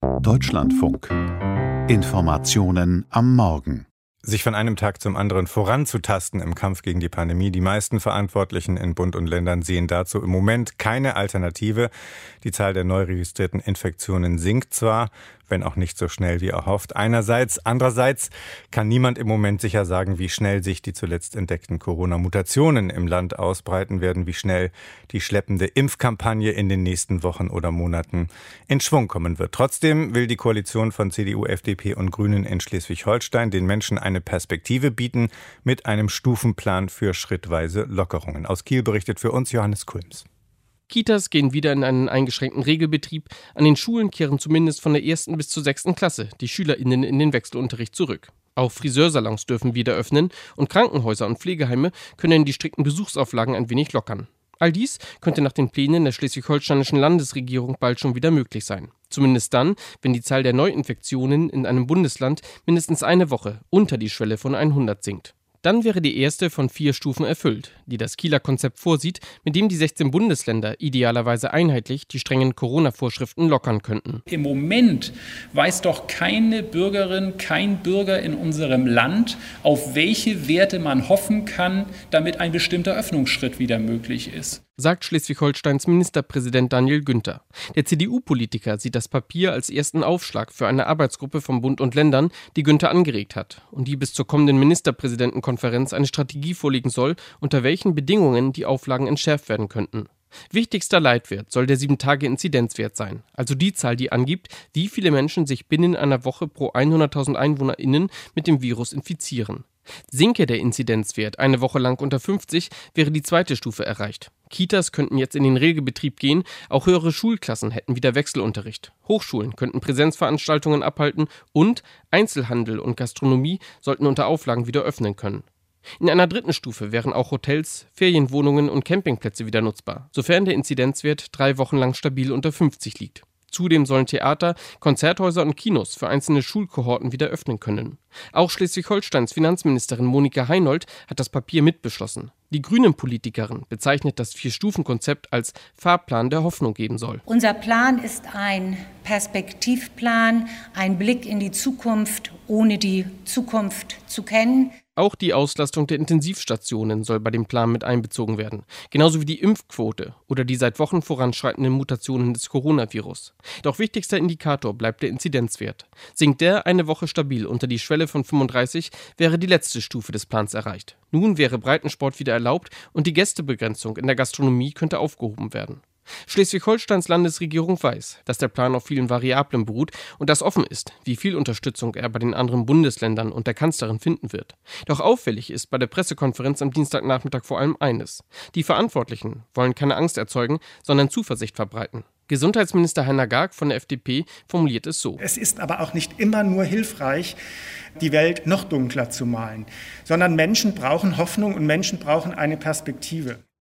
Deutschlandfunk. Informationen am Morgen. Sich von einem Tag zum anderen voranzutasten im Kampf gegen die Pandemie. Die meisten Verantwortlichen in Bund und Ländern sehen dazu im Moment keine Alternative. Die Zahl der neu registrierten Infektionen sinkt zwar, wenn auch nicht so schnell wie erhofft. Andererseits kann niemand im Moment sicher sagen, wie schnell sich die zuletzt entdeckten Corona-Mutationen im Land ausbreiten werden, wie schnell die schleppende Impfkampagne in den nächsten Wochen oder Monaten in Schwung kommen wird. Trotzdem will die Koalition von CDU, FDP und Grünen in Schleswig-Holstein den Menschen eine Perspektive bieten mit einem Stufenplan für schrittweise Lockerungen. Aus Kiel berichtet für uns Johannes Kulms. Kitas gehen wieder in einen eingeschränkten Regelbetrieb. An den Schulen kehren zumindest von der 1. bis zur 6. Klasse die SchülerInnen in den Wechselunterricht zurück. Auch Friseursalons dürfen wieder öffnen und Krankenhäuser und Pflegeheime können die strikten Besuchsauflagen ein wenig lockern. All dies könnte nach den Plänen der schleswig-holsteinischen Landesregierung bald schon wieder möglich sein. Zumindest dann, wenn die Zahl der Neuinfektionen in einem Bundesland mindestens eine Woche unter die Schwelle von 100 sinkt. Dann wäre die erste von 4 Stufen erfüllt, die das Kieler Konzept vorsieht, mit dem die 16 Bundesländer idealerweise einheitlich die strengen Corona-Vorschriften lockern könnten. Im Moment weiß doch keine Bürgerin, kein Bürger in unserem Land, auf welche Werte man hoffen kann, damit ein bestimmter Öffnungsschritt wieder möglich ist, sagt Schleswig-Holsteins Ministerpräsident Daniel Günther. Der CDU-Politiker sieht das Papier als ersten Aufschlag für eine Arbeitsgruppe von Bund und Ländern, die Günther angeregt hat und die bis zur kommenden Ministerpräsidentenkonferenz eine Strategie vorlegen soll, unter welchen Bedingungen die Auflagen entschärft werden könnten. Wichtigster Leitwert soll der 7-Tage-Inzidenzwert sein, also die Zahl, die angibt, wie viele Menschen sich binnen einer Woche pro 100.000 EinwohnerInnen mit dem Virus infizieren. Sinke der Inzidenzwert eine Woche lang unter 50, wäre die zweite Stufe erreicht. Kitas könnten jetzt in den Regelbetrieb gehen, auch höhere Schulklassen hätten wieder Wechselunterricht. Hochschulen könnten Präsenzveranstaltungen abhalten und Einzelhandel und Gastronomie sollten unter Auflagen wieder öffnen können. In einer dritten Stufe wären auch Hotels, Ferienwohnungen und Campingplätze wieder nutzbar, sofern der Inzidenzwert 3 Wochen lang stabil unter 50 liegt. Zudem sollen Theater, Konzerthäuser und Kinos für einzelne Schulkohorten wieder öffnen können. Auch Schleswig-Holsteins Finanzministerin Monika Heinold hat das Papier mitbeschlossen. Die Grünen-Politikerin bezeichnet das 4-Stufen-Konzept als Fahrplan der Hoffnung geben soll. Unser Plan ist ein Perspektivplan, ein Blick in die Zukunft, ohne die Zukunft zu kennen. Auch die Auslastung der Intensivstationen soll bei dem Plan mit einbezogen werden, genauso wie die Impfquote oder die seit Wochen voranschreitenden Mutationen des Coronavirus. Doch wichtigster Indikator bleibt der Inzidenzwert. Sinkt der eine Woche stabil unter die Schwelle von 35, wäre die letzte Stufe des Plans erreicht. Nun wäre Breitensport wieder erlaubt und die Gästebegrenzung in der Gastronomie könnte aufgehoben werden. Schleswig-Holsteins Landesregierung weiß, dass der Plan auf vielen Variablen beruht und dass offen ist, wie viel Unterstützung er bei den anderen Bundesländern und der Kanzlerin finden wird. Doch auffällig ist bei der Pressekonferenz am Dienstagnachmittag vor allem eines: Die Verantwortlichen wollen keine Angst erzeugen, sondern Zuversicht verbreiten. Gesundheitsminister Heiner Garg von der FDP formuliert es so: Es ist aber auch nicht immer nur hilfreich, die Welt noch dunkler zu malen, sondern Menschen brauchen Hoffnung und Menschen brauchen eine Perspektive.